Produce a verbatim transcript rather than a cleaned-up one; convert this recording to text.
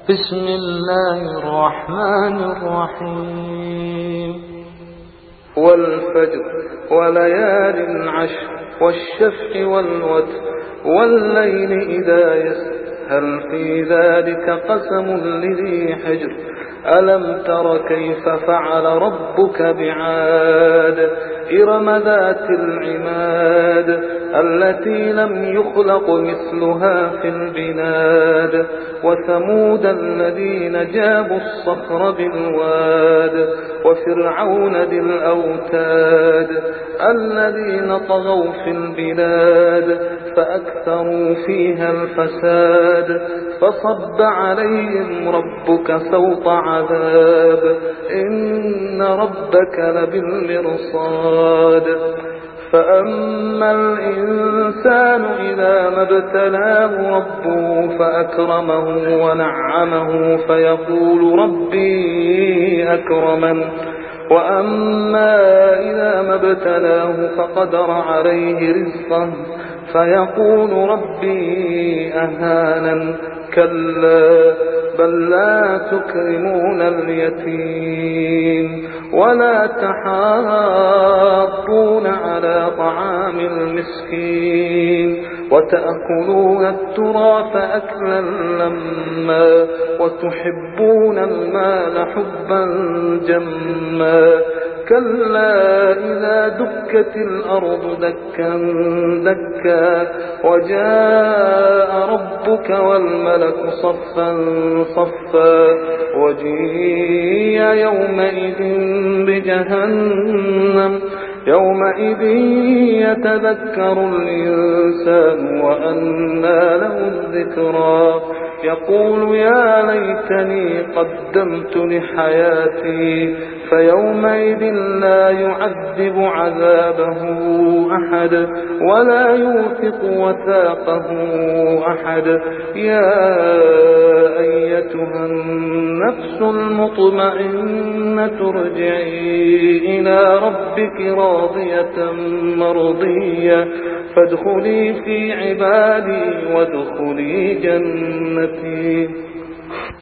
بسم الله الرحمن الرحيم والفجر وليال عشر والشفع والوتر والليل إذا يسر هل في ذلك قسم لذي حجر ألم تر كيف فعل ربك بعاد إرم ذات العماد التي لم يخلق مثلها في البلاد وثمود الذين جابوا الصخر بالواد وفرعون ذي الأوتاد الذين طغوا في البلاد فأكثروا فيها الفساد فصب عليهم ربك سوط عذاب إن ربك لبالمرصاد فأما الإنسان إذا ما ابتلاه ربه فأكرمه ونعمه فيقول ربي أكرمن وأما إذا ما ابتلاه فقدر عليه رزقه فيقول ربي أهانن كلا بل لا تكرمون اليتيم ولا تحاضون على طعام المسكين وتأكلون التراث أكلا لما وتحبون المال حبا جما كلا إذا دكت الأرض دكا دكا وجاء ربك والملك صفا صفا وجيء يومئذ بجهنم يومئذ يتذكر الإنسان وأنى له الذكرى يقول يا ليتني قدمت لحياتي فيومئذ لا يعذب عذابه أحد ولا يوثق وثاقه أحد يا أيتها النفس المطمئنة ارجعي إلى ربك راضية مرضية فادخلي في عبادي وادخلي جنتي.